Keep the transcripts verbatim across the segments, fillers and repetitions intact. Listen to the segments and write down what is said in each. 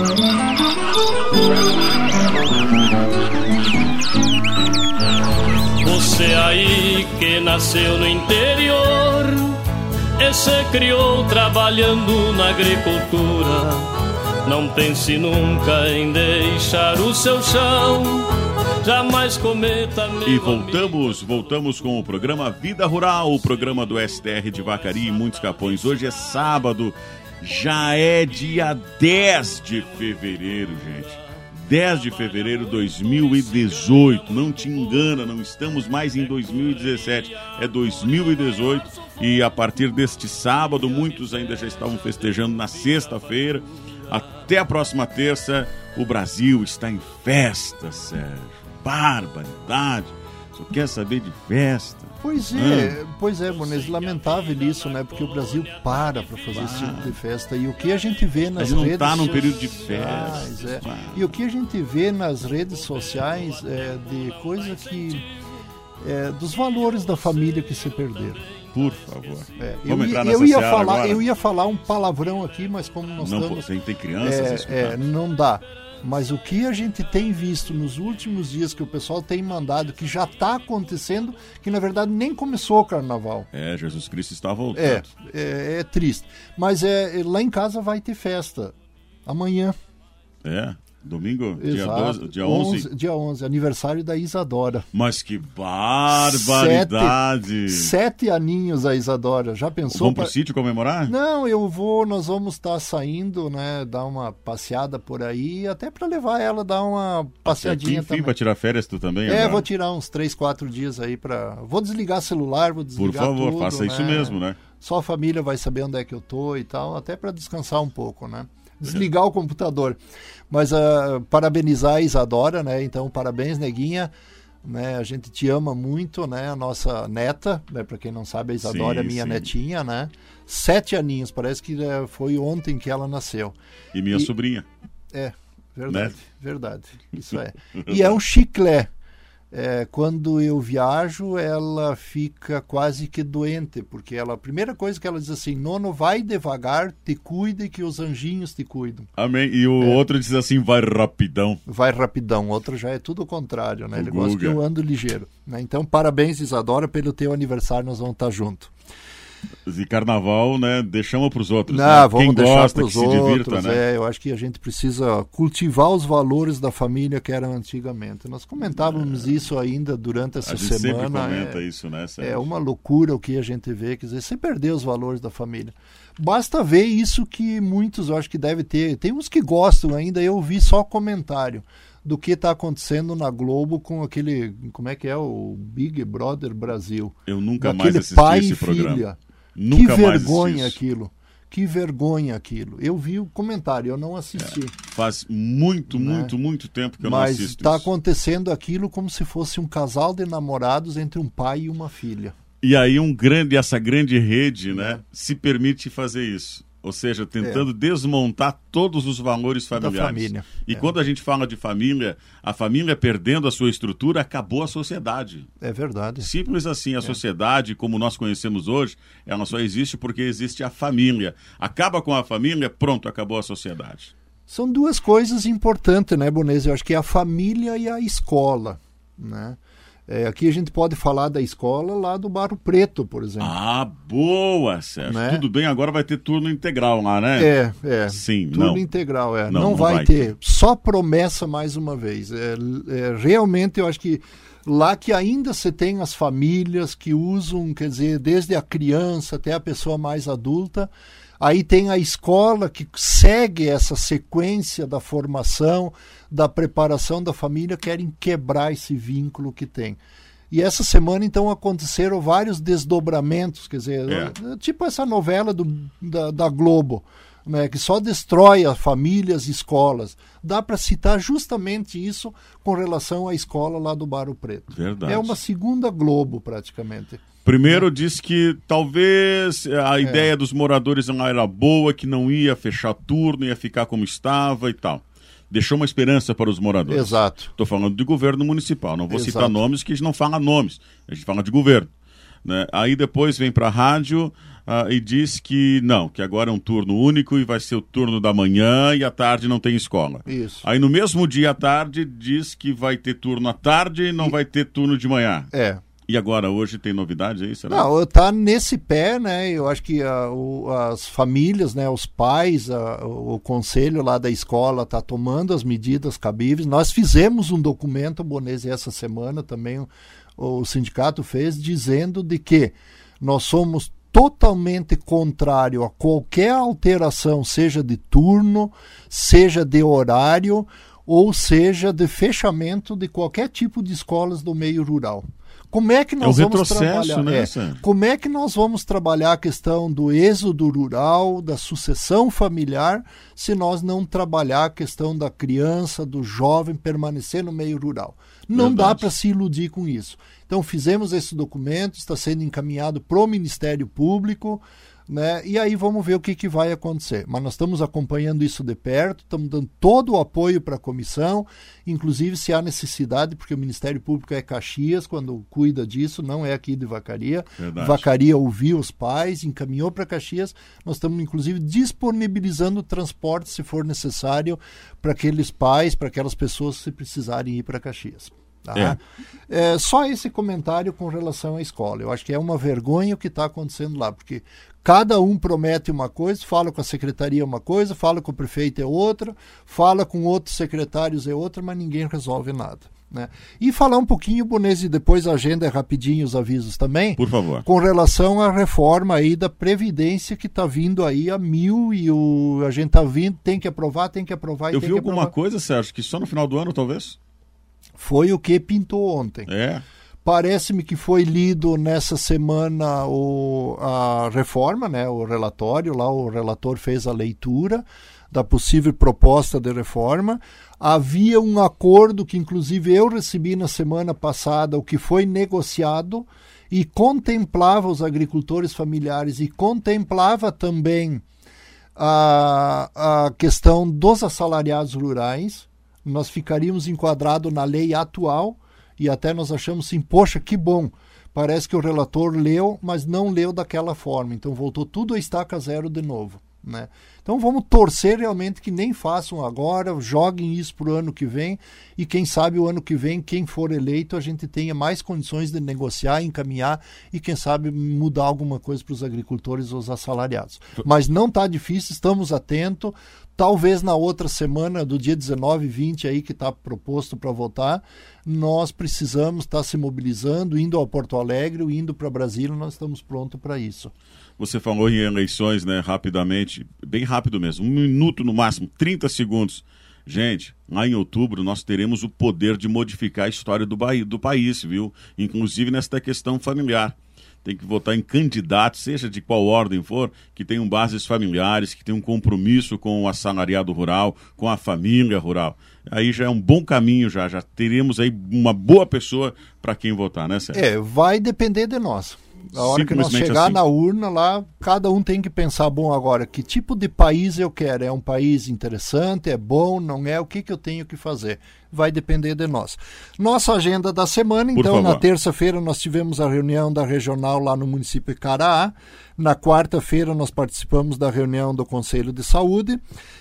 Você aí que nasceu no interior e se criou trabalhando na agricultura, não pense nunca em deixar o seu chão, jamais cometa... E voltamos, voltamos com o programa Vida Rural, o programa do S T R de Vacaria e Muitos Capões. Hoje é sábado, já é dia dez de fevereiro, gente. dez de fevereiro de dois mil e dezoito, não te engana, não estamos mais em dois mil e dezessete, é dois mil e dezoito, e a partir deste sábado, muitos ainda já estavam festejando na sexta-feira. Até a próxima terça, o Brasil está em festa, Sérgio. Barbaridade, só quer saber de festa. Pois é, ah. pois é, Bones, lamentável isso, né? Porque o Brasil para para fazer ah. esse tipo de festa. E o que a gente vê nas redes sociais... redes não está num so... período de festa. É. Ah. E o que a gente vê nas redes sociais é de coisa que... É, dos valores da família que se perderam. Por favor. É, Vamos eu, entrar eu nessa ia seara falar, agora? Eu ia falar um palavrão aqui, mas como nós não, estamos... Tem, tem crianças é, é, não dá. Mas o que a gente tem visto nos últimos dias, que o pessoal tem mandado, que já está acontecendo, que na verdade nem começou o carnaval. É, Jesus Cristo está voltando. É, é, é triste. Mas é, lá em casa vai ter festa. Amanhã. É, domingo, dia, Exato. doze, dia onze. onze. Dia onze, aniversário da Isadora. Mas que barbaridade! Sete, sete aninhos a Isadora. Já pensou? Vamos pro pra... sítio comemorar? Não, eu vou, nós vamos estar saindo, né, dar uma passeada por aí, até para levar ela dar uma passeadinha também. Para tirar férias tu também? É, agora? vou tirar uns três, quatro dias aí para... Vou desligar celular, vou desligar tudo. Por favor, tudo, faça né? isso mesmo, né? Só a família vai saber onde é que eu tô e tal, até para descansar um pouco, né? Desligar o computador. Mas uh, parabenizar a Isadora, né? Então, parabéns, neguinha. Né? A gente te ama muito, né? A nossa neta, né? Para quem não sabe, a Isadora sim, é minha sim. netinha, né? Sete aninhos, parece que uh, foi ontem que ela nasceu. E minha e... sobrinha. É, verdade, né? verdade. Isso é. verdade. E é um chiclé. É, quando eu viajo, ela fica quase que doente, porque ela, a primeira coisa que ela diz assim, Nono, vai devagar, te cuide que os anjinhos te cuidam. Amém. E o é. outro diz assim, vai rapidão. Vai rapidão. O outro já é tudo o contrário, né? O Ele Guga. gosta que eu ando ligeiro. Né? Então, parabéns, Isadora, pelo teu aniversário, nós vamos estar juntos. E carnaval, né? Deixamos para os outros. Não, né? vamos Quem deixar gosta, que se outros, divirta, né? É, eu acho que a gente precisa cultivar os valores da família que eram antigamente. Nós comentávamos é. isso ainda durante essa a gente semana. Sempre comenta é, isso, né? Sérgio? É uma loucura o que a gente vê, quer dizer, você perdeu os valores da família. Basta ver isso que muitos, eu acho que deve ter. Tem uns que gostam ainda, eu vi só comentário do que está acontecendo na Globo com aquele, como é que é, o Big Brother Brasil. Eu nunca mais assisti pai esse e programa. Filha. Nunca que mais vergonha assisti aquilo. Que vergonha aquilo. Eu vi o comentário, eu não assisti. É, faz muito, né? muito, muito tempo que eu Mas não assisto está isso. acontecendo aquilo como se fosse um casal de namorados entre um pai e uma filha. E aí um grande, essa grande rede, né, É. se permite fazer isso. Ou seja, tentando É. desmontar todos os valores familiares. Da família. E É. quando a gente fala de família, a família perdendo a sua estrutura, acabou a sociedade. É verdade. Simples assim, a É. sociedade, como nós conhecemos hoje, ela só existe porque existe a família. Acaba com a família, pronto, acabou a sociedade. São duas coisas importantes, né, Bonese? Eu acho que é a família e a escola, né? É, aqui a gente pode falar da escola lá do Barro Preto, por exemplo. Ah, boa, Sérgio. Né? Tudo bem, agora vai ter turno integral lá, né? É, é. Sim, turno não. integral, é. Não, Não, não vai, vai ter. ter. Só promessa mais uma vez. É, é, realmente eu acho que lá que ainda você tem as famílias que usam, quer dizer, desde a criança até a pessoa mais adulta. Aí tem a escola que segue essa sequência da formação, da preparação da família, querem quebrar esse vínculo que tem. E essa semana, então, aconteceram vários desdobramentos, quer dizer, É. tipo essa novela do, da, da Globo, né, que só destrói as famílias e escolas. Dá para citar justamente isso com relação à escola lá do Barro Preto. Verdade. É uma segunda Globo, praticamente. Primeiro disse que talvez a É. ideia dos moradores lá era boa, que não ia fechar turno, ia ficar como estava e tal. Deixou uma esperança para os moradores. Exato. Estou falando de governo municipal, não vou Exato. citar nomes que a gente não fala nomes, a gente fala de governo. Né? Aí depois vem para a rádio, ah, e diz que não, que agora é um turno único e vai ser o turno da manhã e à tarde não tem escola. Isso. Aí no mesmo dia à tarde diz que vai ter turno à tarde e não e... vai ter turno de manhã. É. E agora, hoje, tem novidade aí, será? Não, está nesse pé, né? Eu acho que a, o, as famílias, né, os pais, a, o conselho lá da escola está tomando as medidas cabíveis. Nós fizemos um documento, Bonese, essa semana também o, o sindicato fez, dizendo de que nós somos totalmente contrário a qualquer alteração, seja de turno, seja de horário, ou seja de fechamento de qualquer tipo de escolas do meio rural. Como é que nós é vamos trabalhar? Né, é, como é que nós vamos trabalhar a questão do êxodo rural, da sucessão familiar, se nós não trabalhar a questão da criança, do jovem permanecer no meio rural? Não Verdade. Dá para se iludir com isso. Então fizemos esse documento, está sendo encaminhado para o Ministério Público, né? E aí vamos ver o que, que vai acontecer. Mas nós estamos acompanhando isso de perto, estamos dando todo o apoio para a comissão, inclusive se há necessidade, porque o Ministério Público é Caxias, quando cuida disso, não é aqui de Vacaria. Verdade. Vacaria ouviu os pais, encaminhou para Caxias, nós estamos inclusive disponibilizando transporte, se for necessário, para aqueles pais, para aquelas pessoas que precisarem ir para Caxias. Tá? É. É, só esse comentário com relação à escola. Eu acho que é uma vergonha o que está acontecendo lá, porque cada um promete uma coisa, fala com a secretaria uma coisa, fala com o prefeito é outra, fala com outros secretários é outra, mas ninguém resolve nada. Né? E falar um pouquinho, Bonese, depois a agenda é rapidinho, os avisos também. Por favor. Com relação à reforma aí da Previdência que está vindo aí a mil e o, a gente está vindo, tem que aprovar, tem que aprovar. Eu tem vi que alguma aprovar. coisa, Sérgio, que só no final do ano, talvez? Foi o que pintou ontem. É. Parece-me que foi lido nessa semana o, a reforma, né, o relatório, lá o relator fez a leitura da possível proposta de reforma. Havia um acordo que inclusive eu recebi na semana passada, o que foi negociado e contemplava os agricultores familiares e contemplava também a, a questão dos assalariados rurais. Nós ficaríamos enquadrados na lei atual e até nós achamos assim, poxa, que bom, parece que o relator leu, mas não leu daquela forma, então voltou tudo a estaca zero de novo. Né? Então vamos torcer realmente que nem façam agora, joguem isso para o ano que vem e quem sabe o ano que vem, quem for eleito, a gente tenha mais condições de negociar, encaminhar e quem sabe mudar alguma coisa para os agricultores ou os assalariados. Mas não está difícil, estamos atentos, talvez na outra semana, do dia dezenove e vinte aí que está proposto para votar, nós precisamos estar tá se mobilizando, indo ao Porto Alegre, indo para Brasília, nós estamos prontos para isso. Você falou em eleições, né, rapidamente, bem rápido mesmo, um minuto no máximo, trinta segundos. Gente, lá em outubro nós teremos o poder de modificar a história do, ba- do país, viu? Inclusive nesta questão familiar. Tem que votar em candidatos, seja de qual ordem for, que tenham bases familiares, que tenham um compromisso com o assalariado rural, com a família rural. Aí já é um bom caminho, já, já teremos aí uma boa pessoa para quem votar, né, Sérgio? É, vai depender de nós. A hora que nós chegar assim. Na urna lá, cada um tem que pensar, bom, agora, que tipo de país eu quero? É um país interessante, é bom, não é? O que, que eu tenho que fazer? Vai depender de nós. Nossa agenda da semana, então, na terça-feira nós tivemos a reunião da regional lá no município de Caraá. Na quarta-feira nós participamos da reunião do Conselho de Saúde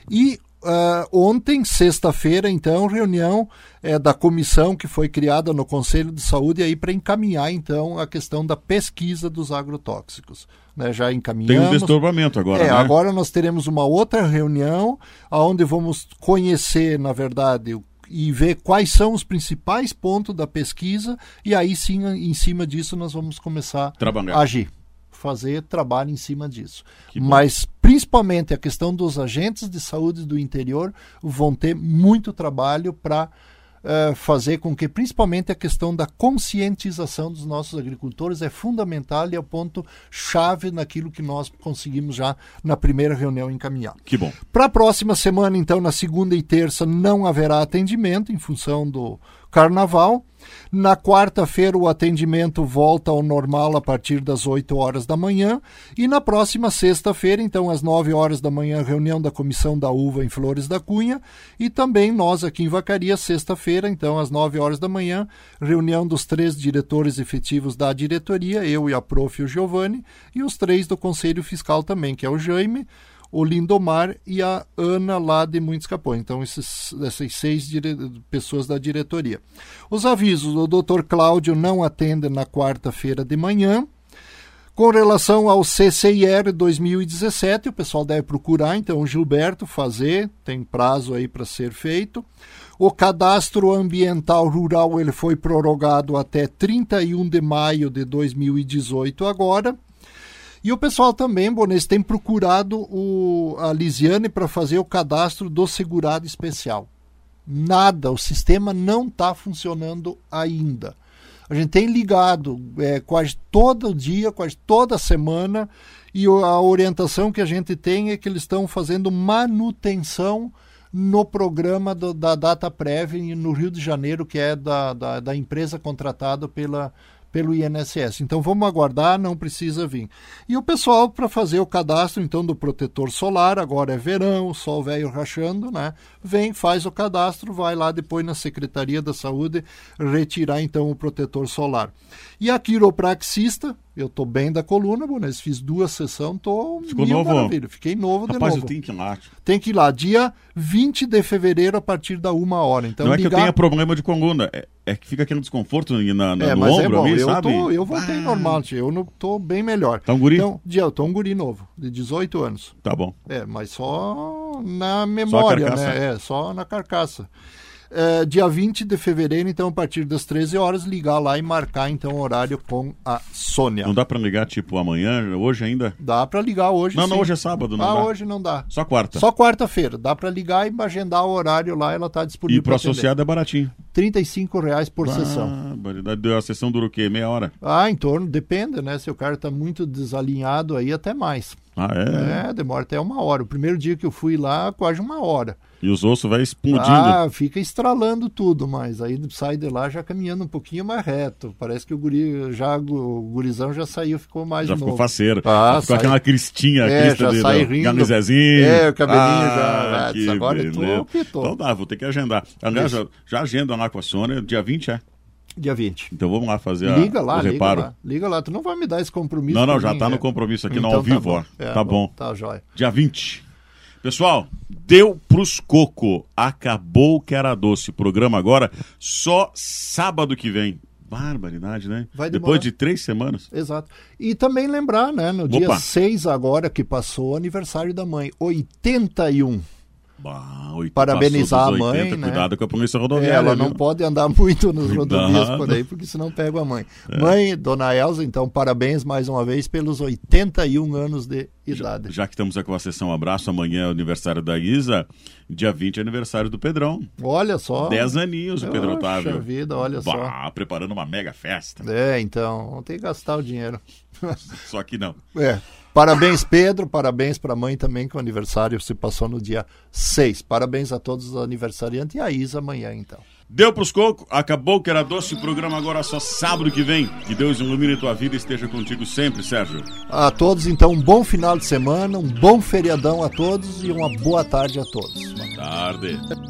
e Uh, ontem, sexta-feira, então, reunião é, da comissão que foi criada no Conselho de Saúde aí para encaminhar, então, a questão da pesquisa dos agrotóxicos. Né, já encaminhamos. Tem um desdobramento agora, é, né? Agora nós teremos uma outra reunião onde vamos conhecer, na verdade, e ver quais são os principais pontos da pesquisa e aí sim, em cima disso, nós vamos começar Trabalhar. a agir. Fazer trabalho em cima disso. Mas, principalmente, a questão dos agentes de saúde do interior vão ter muito trabalho para uh, fazer com que, principalmente, a questão da conscientização dos nossos agricultores é fundamental e é o ponto-chave naquilo que nós conseguimos já na primeira reunião encaminhar. Que bom. Para a próxima semana, então, na segunda e terça, não haverá atendimento em função do carnaval. Na quarta-feira o atendimento volta ao normal a partir das oito horas da manhã e na próxima sexta-feira, então às nove horas da manhã, reunião da Comissão da Uva em Flores da Cunha e também nós aqui em Vacaria, sexta-feira, então às nove horas da manhã, reunião dos três diretores efetivos da diretoria, eu e a prof e o Giovanni, e os três do Conselho Fiscal também, que é o Jaime, o Lindomar e a Ana lá de Muitos Capões. Então, esses, essas seis dire... pessoas da diretoria. Os avisos, o doutor Cláudio não atende na quarta-feira de manhã. Com relação ao C C I R dois mil e dezessete, o pessoal deve procurar, então, o Gilberto fazer, tem prazo aí para ser feito. O cadastro ambiental rural ele foi prorrogado até trinta e um de maio de dois mil e dezoito agora. E o pessoal também, Bones, tem procurado o, a Lisiane para fazer o cadastro do segurado especial. Nada, o sistema não está funcionando ainda. A gente tem ligado é, quase todo dia, quase toda semana, e a orientação que a gente tem é que eles estão fazendo manutenção no programa do, da DataPrev no Rio de Janeiro, que é da, da, da empresa contratada pela... pelo I N S S. Então vamos aguardar, não precisa vir. E o pessoal para fazer o cadastro então do protetor solar, agora é verão, o sol velho rachando, né? Vem, faz o cadastro, vai lá depois na Secretaria da Saúde retirar então o protetor solar. E a quiropraxista, eu tô bem da coluna, Bones, fiz duas sessões, tô Ficou mil novo? Maravilha. Fiquei novo Rapaz, de novo. eu tenho que ir lá. Tem que ir lá, dia vinte de fevereiro a partir da uma hora. Então, não é ligar... que eu tenha problema de coluna, é, é que fica aquele desconforto na, na, é, no mas ombro é bom. ali, eu sabe? Tô, eu voltei ah. normal, tia. Eu não tô bem melhor. Tá um guri? Então, dia, eu tô um guri novo, de dezoito anos. Tá bom. É, mas só na memória, só a carcaça. né? É, só na carcaça. É, dia vinte de fevereiro, então, a partir das treze horas, ligar lá e marcar, então, o horário com a Sônia. Não dá pra ligar, tipo, amanhã, hoje ainda? Dá pra ligar hoje, Não, sim. não, hoje é sábado, não ah, dá. hoje não dá. Só quarta. Só quarta-feira. Dá pra ligar e agendar o horário lá, ela tá disponível. E pro associado é baratinho. trinta e cinco reais por ah, sessão. A sessão dura o quê? Meia hora? Ah, em torno, depende, né? Se o cara tá muito desalinhado aí, até mais. Ah, é? É, demora até uma hora. O primeiro dia que eu fui lá, quase uma hora. E os ossos vai explodindo. Ah, fica estralando tudo, mas aí sai de lá já caminhando um pouquinho mais reto. Parece que o guri, já, o gurizão já saiu, ficou mais Já de ficou novo. faceiro. Ah, já ficou sai... aquela cristinha, é, crista já de, sai do, rindo. camisezinho. É, o cabelinho ah, já. que Agora beleza. tu optou. Então dá, vou ter que agendar. Aliás, já, já agenda lá com a Sônia, dia vinte é? Dia vinte. Então vamos lá fazer liga a, lá, o liga reparo. Lá, liga lá, tu não vai me dar esse compromisso. Não, não, já mim, tá é. no compromisso aqui então, no ao tá vivo, bom. ó. É, tá bom. Tá jóia. Dia vinte. Pessoal, deu pros coco. Acabou que era doce. Programa agora só sábado que vem. Barbaridade, né? Vai Depois de três semanas. Exato. E também lembrar, né? No Opa. dia seis agora que passou, aniversário da mãe. oitenta e um. Bah, oito, Parabenizar a oitenta, mãe, né? Cuidado com a polícia rodoviária. Ela não viu? pode andar muito nas rodovias Cuidado. por aí, porque senão pega a mãe. É. Mãe, dona Elza, então parabéns mais uma vez pelos oitenta e um anos de idade. Já, já que estamos aqui com a sessão abraço, amanhã é o aniversário da Isa, dia vinte é aniversário do Pedrão. Olha só. Dez aninhos o Pedro Poxa Otávio. vida, olha bah, só. preparando uma mega festa. É, então, não tem que gastar o dinheiro. Só que não. É. Parabéns, Pedro. Parabéns para a mãe também, que o aniversário se passou no dia seis. Parabéns a todos os aniversariantes e a Isa amanhã, então. Deu pros cocos, acabou que era doce, o programa agora só sábado que vem. Que Deus ilumine tua vida e esteja contigo sempre, Sérgio. A todos, então, um bom final de semana, um bom feriadão a todos e uma boa tarde a todos. Boa tarde.